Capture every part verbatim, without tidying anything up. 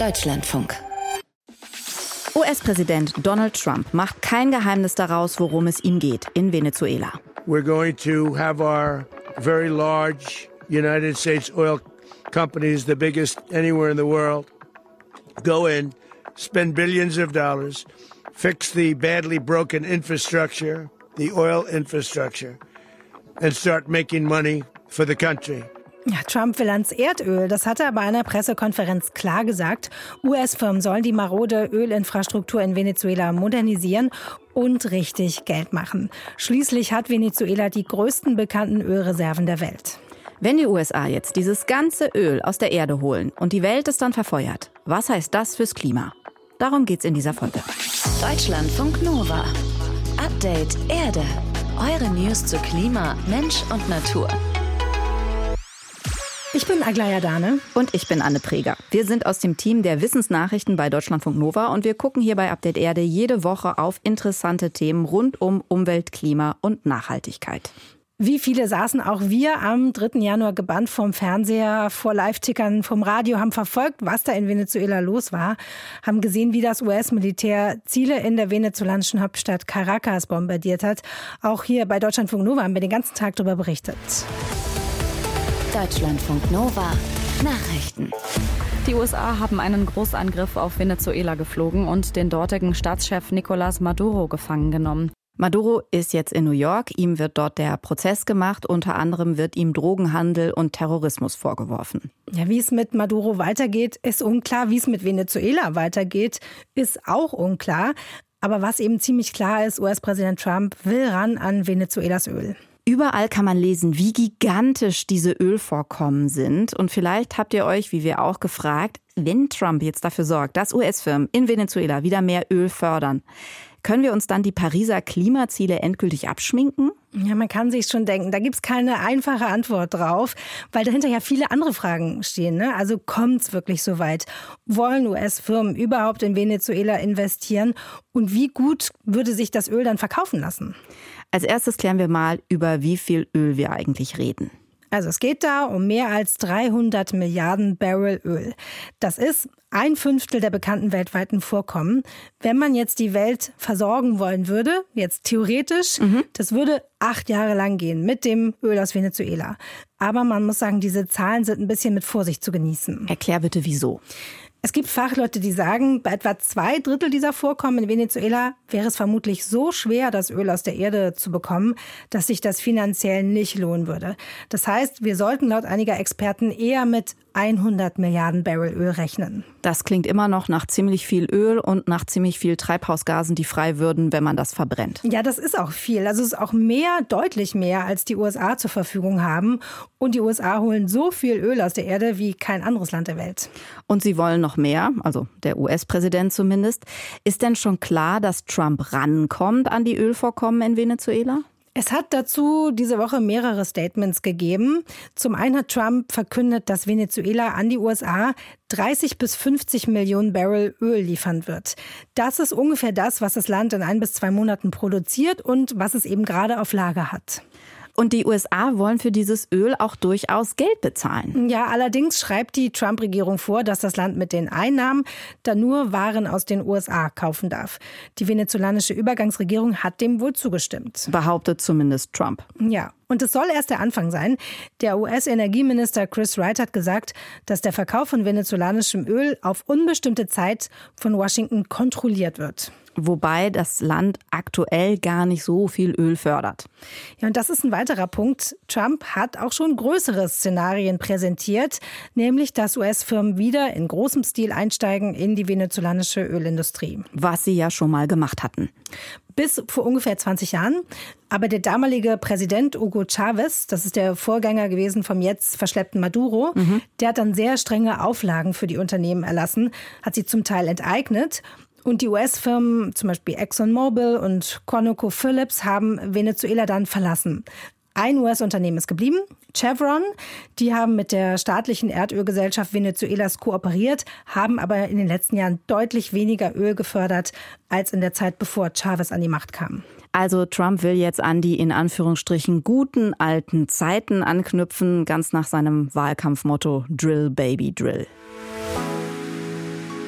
Deutschlandfunk. U S-Präsident Donald Trump macht kein Geheimnis daraus, worum es ihm geht in Venezuela. We're going to have our very large United States oil companies, the biggest anywhere in the world, go in, spend billions of dollars, fix the badly broken infrastructure, the oil infrastructure, and start making money for the country. Ja, Trump will ans Erdöl. Das hat er bei einer Pressekonferenz klar gesagt. U S-Firmen sollen die marode Ölinfrastruktur in Venezuela modernisieren und richtig Geld machen. Schließlich hat Venezuela die größten bekannten Ölreserven der Welt. Wenn die U S A jetzt dieses ganze Öl aus der Erde holen und die Welt es dann verfeuert, was heißt das fürs Klima? Darum geht's in dieser Folge. Deutschlandfunk Nova. Update Erde. Eure News zu Klima, Mensch und Natur. Ich bin Aglaya Dane. Und ich bin Anne Preger. Wir sind aus dem Team der Wissensnachrichten bei Deutschlandfunk Nova und wir gucken hier bei Update Erde jede Woche auf interessante Themen rund um Umwelt, Klima und Nachhaltigkeit. Wie viele saßen auch wir am dritten Januar gebannt vorm Fernseher, vor Live-Tickern vom Radio, haben verfolgt, was da in Venezuela los war, haben gesehen, wie das U S-Militär Ziele in der venezolanischen Hauptstadt Caracas bombardiert hat. Auch hier bei Deutschlandfunk Nova haben wir den ganzen Tag darüber berichtet. Deutschlandfunk Nova Nachrichten. Die U S A haben einen Großangriff auf Venezuela geflogen und den dortigen Staatschef Nicolás Maduro gefangen genommen. Maduro ist jetzt in New York. Ihm wird dort der Prozess gemacht. Unter anderem wird ihm Drogenhandel und Terrorismus vorgeworfen. Ja, wie es mit Maduro weitergeht, ist unklar. Wie es mit Venezuela weitergeht, ist auch unklar. Aber was eben ziemlich klar ist, U S-Präsident Trump will ran an Venezuelas Öl. Überall kann man lesen, wie gigantisch diese Ölvorkommen sind. Und vielleicht habt ihr euch, wie wir auch, gefragt, wenn Trump jetzt dafür sorgt, dass U S-Firmen in Venezuela wieder mehr Öl fördern, können wir uns dann die Pariser Klimaziele endgültig abschminken? Ja, man kann sich schon denken, da gibt's keine einfache Antwort drauf, weil dahinter ja viele andere Fragen stehen. Ne? Also kommt's wirklich so weit? Wollen U S-Firmen überhaupt in Venezuela investieren? Und wie gut würde sich das Öl dann verkaufen lassen? Als erstes klären wir mal, über wie viel Öl wir eigentlich reden. Also es geht da um mehr als dreihundert Milliarden Barrel Öl. Das ist ein Fünftel der bekannten weltweiten Vorkommen. Wenn man jetzt die Welt versorgen wollen würde, jetzt theoretisch, mhm. das würde acht Jahre lang gehen mit dem Öl aus Venezuela. Aber man muss sagen, diese Zahlen sind ein bisschen mit Vorsicht zu genießen. Erklär bitte, wieso. Es gibt Fachleute, die sagen, bei etwa zwei Drittel dieser Vorkommen in Venezuela wäre es vermutlich so schwer, das Öl aus der Erde zu bekommen, dass sich das finanziell nicht lohnen würde. Das heißt, wir sollten laut einiger Experten eher mit hundert Milliarden Barrel Öl rechnen. Das klingt immer noch nach ziemlich viel Öl und nach ziemlich viel Treibhausgasen, die frei würden, wenn man das verbrennt. Ja, das ist auch viel. Also es ist auch mehr, deutlich mehr, als die U S A zur Verfügung haben. Und die U S A holen so viel Öl aus der Erde wie kein anderes Land der Welt. Und sie wollen noch mehr, also der U S-Präsident zumindest. Ist denn schon klar, dass Trump rankommt an die Ölvorkommen in Venezuela? Es hat dazu diese Woche mehrere Statements gegeben. Zum einen hat Trump verkündet, dass Venezuela an die U S A dreißig bis fünfzig Millionen Barrel Öl liefern wird. Das ist ungefähr das, was das Land in ein bis zwei Monaten produziert und was es eben gerade auf Lager hat. Und die U S A wollen für dieses Öl auch durchaus Geld bezahlen. Ja, allerdings schreibt die Trump-Regierung vor, dass das Land mit den Einnahmen dann nur Waren aus den U S A kaufen darf. Die venezolanische Übergangsregierung hat dem wohl zugestimmt. Behauptet zumindest Trump. Ja. Und es soll erst der Anfang sein. Der U S-Energieminister Chris Wright hat gesagt, dass der Verkauf von venezolanischem Öl auf unbestimmte Zeit von Washington kontrolliert wird. Wobei das Land aktuell gar nicht so viel Öl fördert. Ja, und das ist ein weiterer Punkt. Trump hat auch schon größere Szenarien präsentiert, nämlich dass U S-Firmen wieder in großem Stil einsteigen in die venezolanische Ölindustrie. Was sie ja schon mal gemacht hatten. Bis vor ungefähr zwanzig Jahren. Aber der damalige Präsident Hugo Chavez, das ist der Vorgänger gewesen vom jetzt verschleppten Maduro, mhm. der hat dann sehr strenge Auflagen für die Unternehmen erlassen, hat sie zum Teil enteignet. Und die U S-Firmen, zum Beispiel ExxonMobil und ConocoPhillips, haben Venezuela dann verlassen. Ein U S-Unternehmen ist geblieben, Chevron. Die haben mit der staatlichen Erdölgesellschaft Venezuelas kooperiert, haben aber in den letzten Jahren deutlich weniger Öl gefördert als in der Zeit, bevor Chavez an die Macht kam. Also Trump will jetzt an die in Anführungsstrichen guten alten Zeiten anknüpfen, ganz nach seinem Wahlkampfmotto Drill, Baby, Drill.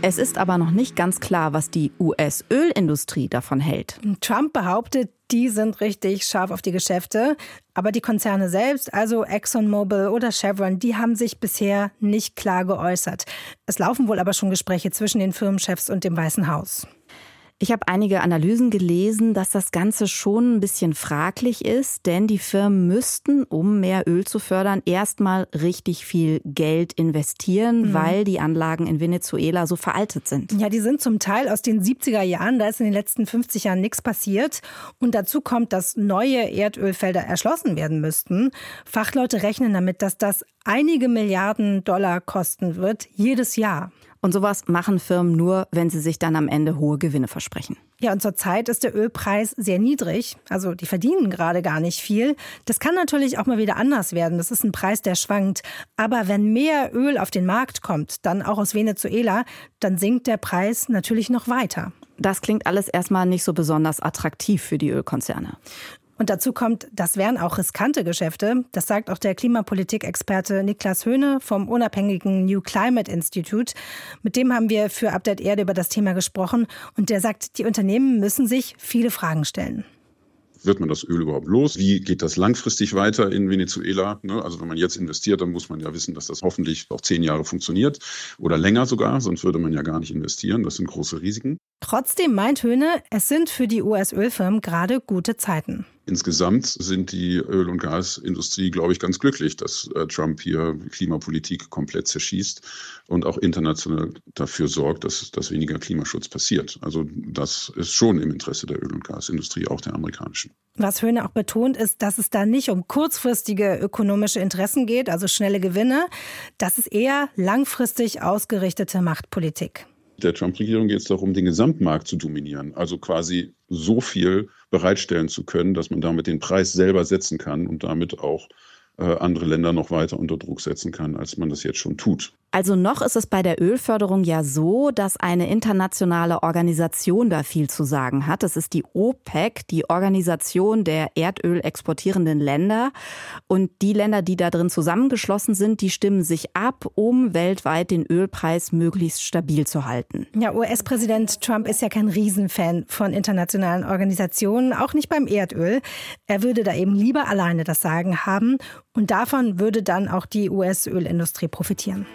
Es ist aber noch nicht ganz klar, was die U S-Ölindustrie davon hält. Trump behauptet, die sind richtig scharf auf die Geschäfte. Aber die Konzerne selbst, also ExxonMobil oder Chevron, die haben sich bisher nicht klar geäußert. Es laufen wohl aber schon Gespräche zwischen den Firmenchefs und dem Weißen Haus. Ich habe einige Analysen gelesen, dass das Ganze schon ein bisschen fraglich ist, denn die Firmen müssten, um mehr Öl zu fördern, erstmal richtig viel Geld investieren, mhm. weil die Anlagen in Venezuela so veraltet sind. Ja, die sind zum Teil aus den siebziger Jahren, da ist in den letzten fünfzig Jahren nichts passiert. Und dazu kommt, dass neue Erdölfelder erschlossen werden müssten. Fachleute rechnen damit, dass das einige Milliarden Dollar kosten wird, jedes Jahr. Und sowas machen Firmen nur, wenn sie sich dann am Ende hohe Gewinne versprechen. Ja, und zurzeit ist der Ölpreis sehr niedrig. Also die verdienen gerade gar nicht viel. Das kann natürlich auch mal wieder anders werden. Das ist ein Preis, der schwankt. Aber wenn mehr Öl auf den Markt kommt, dann auch aus Venezuela, dann sinkt der Preis natürlich noch weiter. Das klingt alles erstmal nicht so besonders attraktiv für die Ölkonzerne. Und dazu kommt, das wären auch riskante Geschäfte. Das sagt auch der Klimapolitik-Experte Niklas Höhne vom unabhängigen New Climate Institute. Mit dem haben wir für Update Erde über das Thema gesprochen. Und der sagt, die Unternehmen müssen sich viele Fragen stellen. Wird man das Öl überhaupt los? Wie geht das langfristig weiter in Venezuela? Also wenn man jetzt investiert, dann muss man ja wissen, dass das hoffentlich auch zehn Jahre funktioniert oder länger sogar, sonst würde man ja gar nicht investieren. Das sind große Risiken. Trotzdem meint Höhne, es sind für die U S-Ölfirmen gerade gute Zeiten. Insgesamt sind die Öl- und Gasindustrie, glaube ich, ganz glücklich, dass äh, Trump hier Klimapolitik komplett zerschießt und auch international dafür sorgt, dass, dass weniger Klimaschutz passiert. Also das ist schon im Interesse der Öl- und Gasindustrie, auch der amerikanischen. Was Höhne auch betont, ist, dass es da nicht um kurzfristige ökonomische Interessen geht, also schnelle Gewinne. Das ist eher langfristig ausgerichtete Machtpolitik. Der Trump-Regierung geht es darum, den Gesamtmarkt zu dominieren, also quasi so viel bereitstellen zu können, dass man damit den Preis selber setzen kann und damit auch äh, andere Länder noch weiter unter Druck setzen kann, als man das jetzt schon tut. Also noch ist es bei der Ölförderung ja so, dass eine internationale Organisation da viel zu sagen hat. Das ist die OPEC, die Organisation der Erdöl exportierenden Länder. Und die Länder, die da drin zusammengeschlossen sind, die stimmen sich ab, um weltweit den Ölpreis möglichst stabil zu halten. Ja, U S-Präsident Trump ist ja kein Riesenfan von internationalen Organisationen, auch nicht beim Erdöl. Er würde da eben lieber alleine das Sagen haben. Und davon würde dann auch die U S-Ölindustrie profitieren.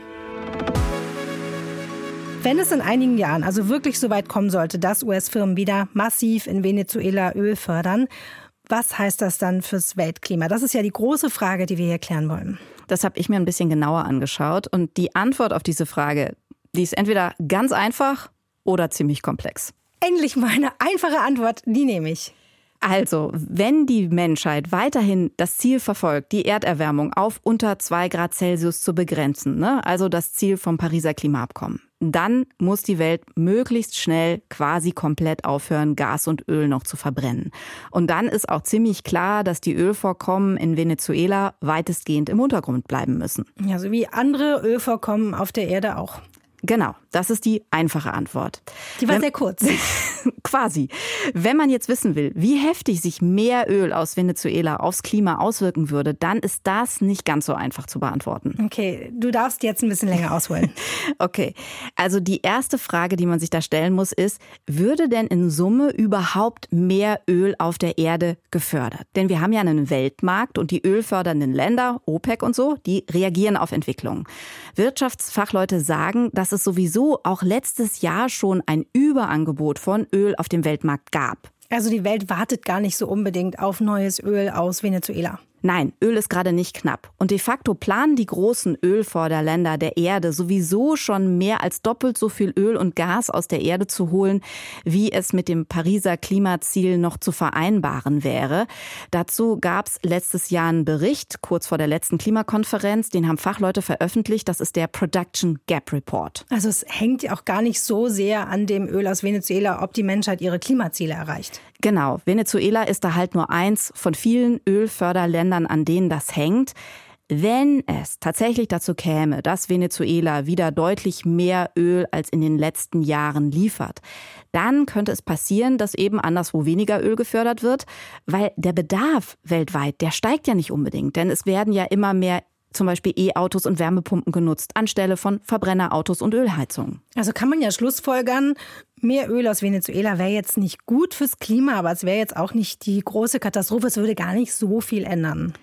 Wenn es in einigen Jahren also wirklich so weit kommen sollte, dass U S-Firmen wieder massiv in Venezuela Öl fördern, was heißt das dann fürs Weltklima? Das ist ja die große Frage, die wir hier klären wollen. Das habe ich mir ein bisschen genauer angeschaut. Und die Antwort auf diese Frage, die ist entweder ganz einfach oder ziemlich komplex. Endlich mal eine einfache Antwort, die nehme ich. Also, wenn die Menschheit weiterhin das Ziel verfolgt, die Erderwärmung auf unter zwei Grad Celsius zu begrenzen, ne? Also das Ziel vom Pariser Klimaabkommen, dann muss die Welt möglichst schnell quasi komplett aufhören, Gas und Öl noch zu verbrennen. Und dann ist auch ziemlich klar, dass die Ölvorkommen in Venezuela weitestgehend im Untergrund bleiben müssen. Ja, so wie andere Ölvorkommen auf der Erde auch. Genau, das ist die einfache Antwort. Die war Wenn, sehr kurz. Quasi. Wenn man jetzt wissen will, wie heftig sich mehr Öl aus Venezuela aufs Klima auswirken würde, dann ist das nicht ganz so einfach zu beantworten. Okay, du darfst jetzt ein bisschen länger ausholen. Okay, also die erste Frage, die man sich da stellen muss, ist, würde denn in Summe überhaupt mehr Öl auf der Erde gefördert? Denn wir haben ja einen Weltmarkt und die ölfördernden Länder, OPEC und so, die reagieren auf Entwicklungen. Wirtschaftsfachleute sagen, dass es sowieso auch letztes Jahr schon ein Überangebot von Öl auf dem Weltmarkt gab. Also die Welt wartet gar nicht so unbedingt auf neues Öl aus Venezuela. Nein, Öl ist gerade nicht knapp. Und de facto planen die großen Ölförderländer der Erde sowieso schon mehr als doppelt so viel Öl und Gas aus der Erde zu holen, wie es mit dem Pariser Klimaziel noch zu vereinbaren wäre. Dazu gab es letztes Jahr einen Bericht, kurz vor der letzten Klimakonferenz. Den haben Fachleute veröffentlicht. Das ist der Production Gap Report. Also es hängt ja auch gar nicht so sehr an dem Öl aus Venezuela, ob die Menschheit ihre Klimaziele erreicht. Genau, Venezuela ist da halt nur eins von vielen Ölförderländern, an denen das hängt. Wenn es tatsächlich dazu käme, dass Venezuela wieder deutlich mehr Öl als in den letzten Jahren liefert, dann könnte es passieren, dass eben anderswo weniger Öl gefördert wird, weil der Bedarf weltweit, der steigt ja nicht unbedingt, denn es werden ja immer mehr zum Beispiel E-Autos und Wärmepumpen genutzt, anstelle von Verbrennerautos und Ölheizungen. Also kann man ja schlussfolgern, mehr Öl aus Venezuela wäre jetzt nicht gut fürs Klima, aber es wäre jetzt auch nicht die große Katastrophe, es würde gar nicht so viel ändern.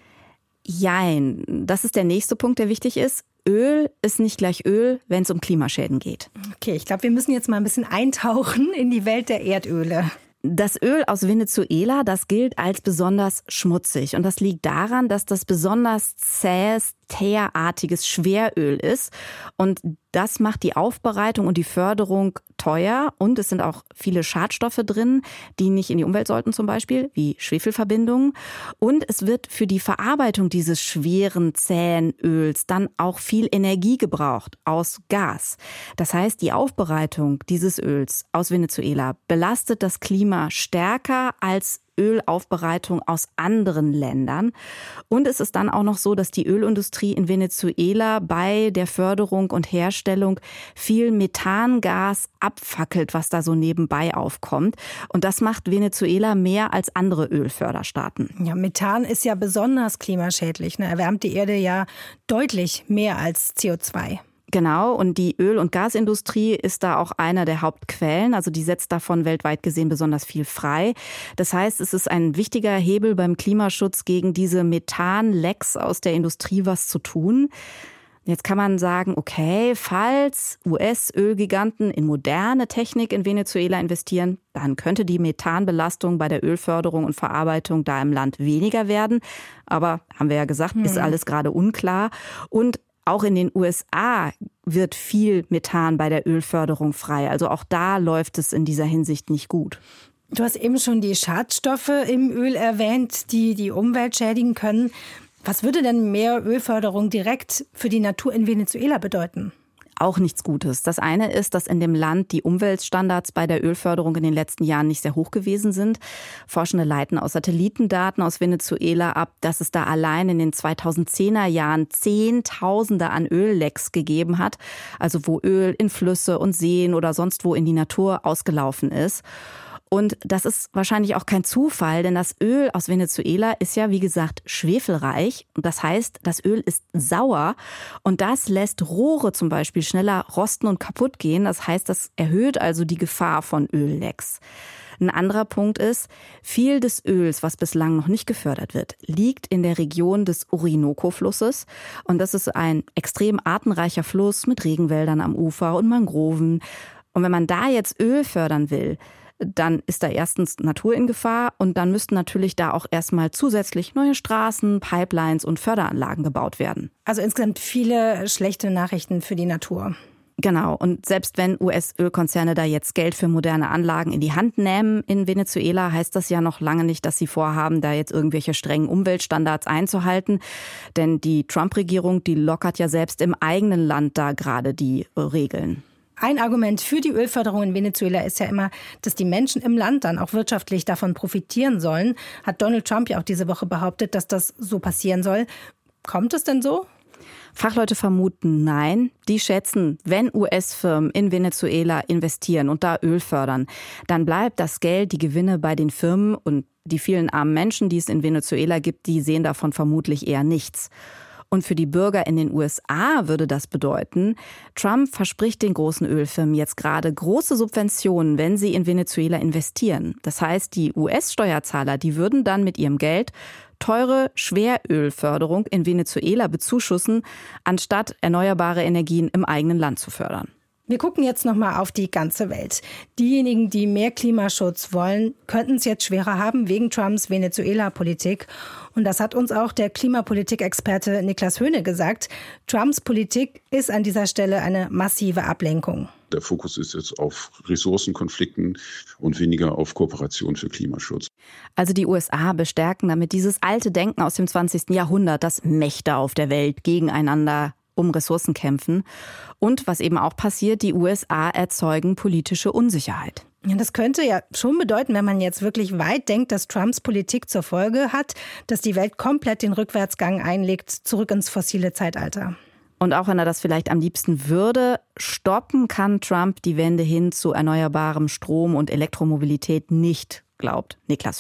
Jein, das ist der nächste Punkt, der wichtig ist. Öl ist nicht gleich Öl, wenn es um Klimaschäden geht. Okay, ich glaube, wir müssen jetzt mal ein bisschen eintauchen in die Welt der Erdöle. Das Öl aus Venezuela, das gilt als besonders schmutzig. Und das liegt daran, dass das besonders zähes, teerartiges Schweröl ist. Und das macht die Aufbereitung und die Förderung teuer. Und es sind auch viele Schadstoffe drin, die nicht in die Umwelt sollten zum Beispiel, wie Schwefelverbindungen. Und es wird für die Verarbeitung dieses schweren, zähen Öls dann auch viel Energie gebraucht aus Gas. Das heißt, die Aufbereitung dieses Öls aus Venezuela belastet das Klima stärker als Ölaufbereitung aus anderen Ländern. Und es ist dann auch noch so, dass die Ölindustrie in Venezuela bei der Förderung und Herstellung viel Methangas abfackelt, was da so nebenbei aufkommt. Und das macht Venezuela mehr als andere Ölförderstaaten. Ja, Methan ist ja besonders klimaschädlich, ne? Erwärmt die Erde ja deutlich mehr als C O zwei. Genau, und die Öl- und Gasindustrie ist da auch einer der Hauptquellen. Also die setzt davon weltweit gesehen besonders viel frei. Das heißt, es ist ein wichtiger Hebel beim Klimaschutz, gegen diese Methanlecks aus der Industrie was zu tun. Jetzt kann man sagen, okay, falls U S-Ölgiganten in moderne Technik in Venezuela investieren, dann könnte die Methanbelastung bei der Ölförderung und Verarbeitung da im Land weniger werden. Aber, haben wir ja gesagt, hm. ist alles gerade unklar. Und auch in den U S A wird viel Methan bei der Ölförderung frei. Also auch da läuft es in dieser Hinsicht nicht gut. Du hast eben schon die Schadstoffe im Öl erwähnt, die die Umwelt schädigen können. Was würde denn mehr Ölförderung direkt für die Natur in Venezuela bedeuten? Auch nichts Gutes. Das eine ist, dass in dem Land die Umweltstandards bei der Ölförderung in den letzten Jahren nicht sehr hoch gewesen sind. Forschende leiten aus Satellitendaten aus Venezuela ab, dass es da allein in den zweitausendzehner Jahren Zehntausende an Öllecks gegeben hat. Also wo Öl in Flüsse und Seen oder sonst wo in die Natur ausgelaufen ist. Und das ist wahrscheinlich auch kein Zufall, denn das Öl aus Venezuela ist ja, wie gesagt, schwefelreich. Und das heißt, das Öl ist sauer und das lässt Rohre zum Beispiel schneller rosten und kaputt gehen. Das heißt, das erhöht also die Gefahr von Öllecks. Ein anderer Punkt ist, viel des Öls, was bislang noch nicht gefördert wird, liegt in der Region des Orinoco-Flusses. Und das ist ein extrem artenreicher Fluss mit Regenwäldern am Ufer und Mangroven. Und wenn man da jetzt Öl fördern will, dann ist da erstens Natur in Gefahr und dann müssten natürlich da auch erstmal zusätzlich neue Straßen, Pipelines und Förderanlagen gebaut werden. Also insgesamt viele schlechte Nachrichten für die Natur. Genau. Und selbst wenn U S-Ölkonzerne da jetzt Geld für moderne Anlagen in die Hand nehmen in Venezuela, heißt das ja noch lange nicht, dass sie vorhaben, da jetzt irgendwelche strengen Umweltstandards einzuhalten. Denn die Trump-Regierung, die lockert ja selbst im eigenen Land da gerade die Regeln. Ein Argument für die Ölförderung in Venezuela ist ja immer, dass die Menschen im Land dann auch wirtschaftlich davon profitieren sollen. Hat Donald Trump ja auch diese Woche behauptet, dass das so passieren soll. Kommt es denn so? Fachleute vermuten nein. Die schätzen, wenn U S-Firmen in Venezuela investieren und da Öl fördern, dann bleibt das Geld, die Gewinne bei den Firmen und die vielen armen Menschen, die es in Venezuela gibt, die sehen davon vermutlich eher nichts. Und für die Bürger in den U S A würde das bedeuten, Trump verspricht den großen Ölfirmen jetzt gerade große Subventionen, wenn sie in Venezuela investieren. Das heißt, die U S-Steuerzahler, die würden dann mit ihrem Geld teure Schwerölförderung in Venezuela bezuschussen, anstatt erneuerbare Energien im eigenen Land zu fördern. Wir gucken jetzt nochmal auf die ganze Welt. Diejenigen, die mehr Klimaschutz wollen, könnten es jetzt schwerer haben wegen Trumps Venezuela-Politik. Und das hat uns auch der Klimapolitik-Experte Niklas Höhne gesagt. Trumps Politik ist an dieser Stelle eine massive Ablenkung. Der Fokus ist jetzt auf Ressourcenkonflikten und weniger auf Kooperation für Klimaschutz. Also die U S A bestärken damit dieses alte Denken aus dem zwanzigsten Jahrhundert, dass Mächte auf der Welt gegeneinander um Ressourcen kämpfen. Und was eben auch passiert, die U S A erzeugen politische Unsicherheit. Ja, das könnte ja schon bedeuten, wenn man jetzt wirklich weit denkt, dass Trumps Politik zur Folge hat, dass die Welt komplett den Rückwärtsgang einlegt, zurück ins fossile Zeitalter. Und auch wenn er das vielleicht am liebsten würde, stoppen kann Trump die Wende hin zu erneuerbarem Strom und Elektromobilität nicht, glaubt Niklas Höhne.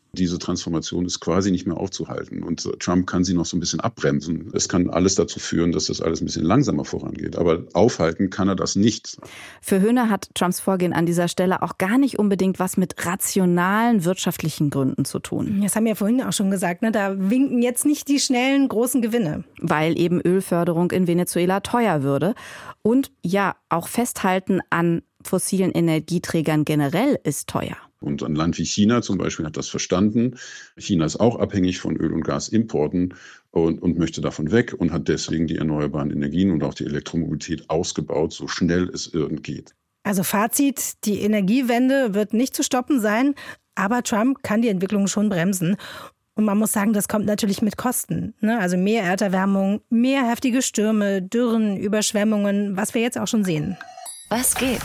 Diese Transformation ist quasi nicht mehr aufzuhalten und Trump kann sie noch so ein bisschen abbremsen. Es kann alles dazu führen, dass das alles ein bisschen langsamer vorangeht, aber aufhalten kann er das nicht. Für Höhne hat Trumps Vorgehen an dieser Stelle auch gar nicht unbedingt was mit rationalen wirtschaftlichen Gründen zu tun. Das haben wir ja vorhin auch schon gesagt, ne? Da winken jetzt nicht die schnellen, großen Gewinne. Weil eben Ölförderung in Venezuela teuer würde und ja, auch Festhalten an fossilen Energieträgern generell ist teuer. Und ein Land wie China zum Beispiel hat das verstanden. China ist auch abhängig von Öl- und Gasimporten und, und möchte davon weg und hat deswegen die erneuerbaren Energien und auch die Elektromobilität ausgebaut, so schnell es irgend geht. Also Fazit, die Energiewende wird nicht zu stoppen sein, aber Trump kann die Entwicklung schon bremsen. Und man muss sagen, das kommt natürlich mit Kosten, ne? Also mehr Erderwärmung, mehr heftige Stürme, Dürren, Überschwemmungen, was wir jetzt auch schon sehen. Was geht?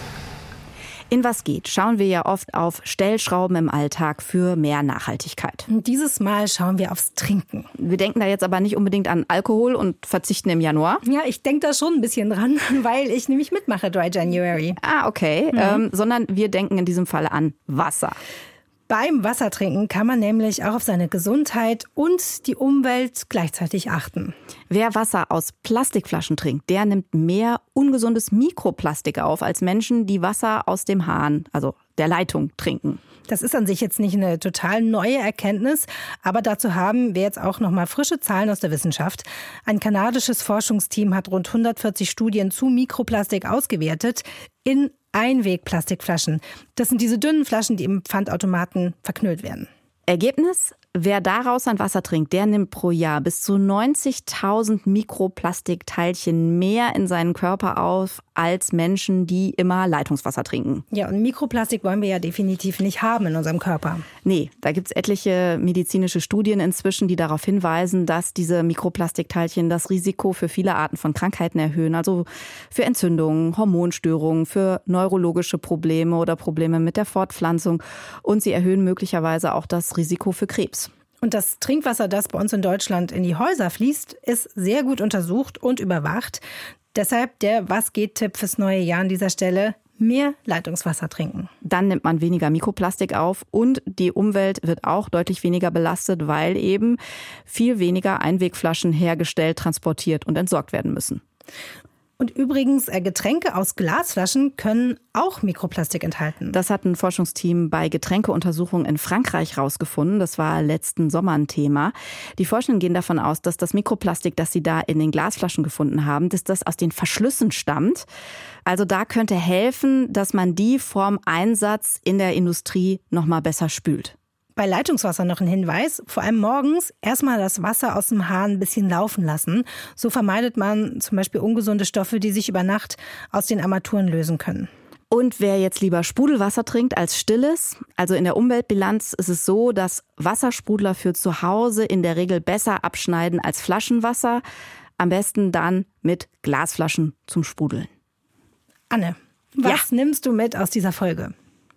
In Was geht schauen wir ja oft auf Stellschrauben im Alltag für mehr Nachhaltigkeit. Und dieses Mal schauen wir aufs Trinken. Wir denken da jetzt aber nicht unbedingt an Alkohol und verzichten im Januar. Ja, ich denke da schon ein bisschen dran, weil ich nämlich mitmache Dry January. Ah, okay. Mhm. Ähm, sondern wir denken in diesem Fall an Wasser. Beim Wassertrinken kann man nämlich auch auf seine Gesundheit und die Umwelt gleichzeitig achten. Wer Wasser aus Plastikflaschen trinkt, der nimmt mehr ungesundes Mikroplastik auf als Menschen, die Wasser aus dem Hahn, also der Leitung, trinken. Das ist an sich jetzt nicht eine total neue Erkenntnis, aber dazu haben wir jetzt auch noch mal frische Zahlen aus der Wissenschaft. Ein kanadisches Forschungsteam hat rund hundertvierzig Studien zu Mikroplastik ausgewertet in Einwegplastikflaschen. Das sind diese dünnen Flaschen, die im Pfandautomaten verknüllt werden. Ergebnis? Wer daraus sein Wasser trinkt, der nimmt pro Jahr bis zu neunzigtausend Mikroplastikteilchen mehr in seinen Körper auf als Menschen, die immer Leitungswasser trinken. Ja, und Mikroplastik wollen wir ja definitiv nicht haben in unserem Körper. Nee, da gibt's etliche medizinische Studien inzwischen, die darauf hinweisen, dass diese Mikroplastikteilchen das Risiko für viele Arten von Krankheiten erhöhen. Also für Entzündungen, Hormonstörungen, für neurologische Probleme oder Probleme mit der Fortpflanzung. Und sie erhöhen möglicherweise auch das Risiko für Krebs. Und das Trinkwasser, das bei uns in Deutschland in die Häuser fließt, ist sehr gut untersucht und überwacht. Deshalb der Was-geht-Tipp fürs neue Jahr an dieser Stelle: mehr Leitungswasser trinken. Dann nimmt man weniger Mikroplastik auf und die Umwelt wird auch deutlich weniger belastet, weil eben viel weniger Einwegflaschen hergestellt, transportiert und entsorgt werden müssen. Und übrigens, Getränke aus Glasflaschen können auch Mikroplastik enthalten. Das hat ein Forschungsteam bei Getränkeuntersuchungen in Frankreich rausgefunden. Das war letzten Sommer ein Thema. Die Forschenden gehen davon aus, dass das Mikroplastik, das sie da in den Glasflaschen gefunden haben, dass das aus den Verschlüssen stammt. Also da könnte helfen, dass man die vorm Einsatz in der Industrie noch mal besser spült. Bei Leitungswasser noch ein Hinweis, vor allem morgens erstmal das Wasser aus dem Hahn ein bisschen laufen lassen. So vermeidet man zum Beispiel ungesunde Stoffe, die sich über Nacht aus den Armaturen lösen können. Und wer jetzt lieber Sprudelwasser trinkt als stilles, also in der Umweltbilanz ist es so, dass Wassersprudler für zu Hause in der Regel besser abschneiden als Flaschenwasser. Am besten dann mit Glasflaschen zum Sprudeln. Anne, was ja. nimmst du mit aus dieser Folge?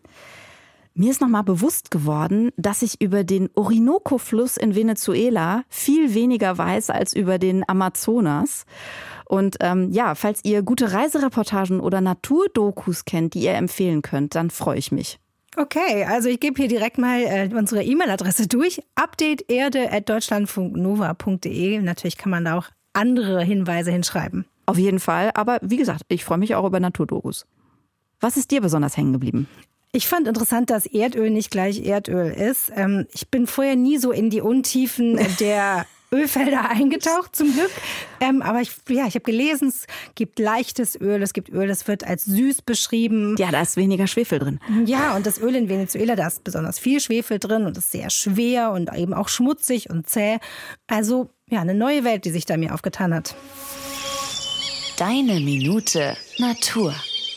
Mir ist nochmal bewusst geworden, dass ich über den Orinoco-Fluss in Venezuela viel weniger weiß als über den Amazonas. Und ähm, ja, falls ihr gute Reisereportagen oder Naturdokus kennt, die ihr empfehlen könnt, dann freue ich mich. Okay, also ich gebe hier direkt mal äh, unsere E-Mail-Adresse durch. update erde at deutschlandfunknova punkt de. Natürlich kann man da auch andere Hinweise hinschreiben. Auf jeden Fall, aber wie gesagt, ich freue mich auch über Naturdokus. Was ist dir besonders hängen geblieben? Ich fand interessant, dass Erdöl nicht gleich Erdöl ist. Ähm, ich bin vorher nie so in die Untiefen der Ölfelder eingetaucht, zum Glück. Ähm, aber ich, ja, ich habe gelesen, es gibt leichtes Öl, es gibt Öl, das wird als süß beschrieben. Ja, da ist weniger Schwefel drin. Ja, und das Öl in Venezuela, da ist besonders viel Schwefel drin und ist sehr schwer und eben auch schmutzig und zäh. Also ja, eine neue Welt, die sich da mir aufgetan hat. Deine Minute Natur.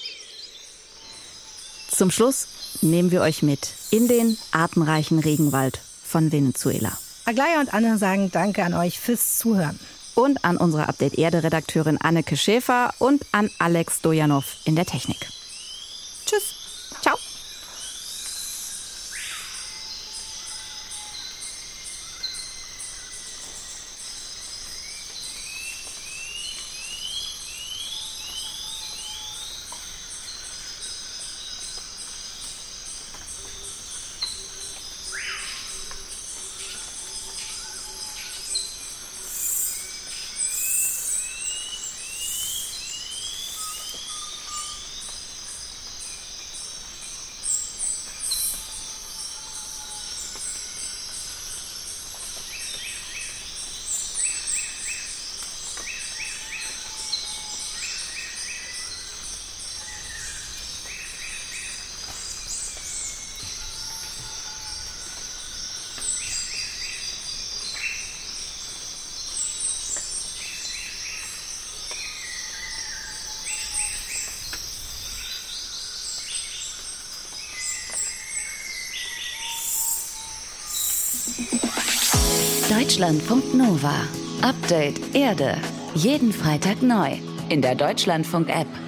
Zum Schluss nehmen wir euch mit in den artenreichen Regenwald von Venezuela. Aglaya und Anne sagen Danke an euch fürs Zuhören. Und an unsere Update-Erde-Redakteurin Anneke Schäfer und an Alex Dojanov in der Technik. Tschüss. Ciao. Deutschlandfunk Nova. Update Erde. Jeden Freitag neu in der Deutschlandfunk-App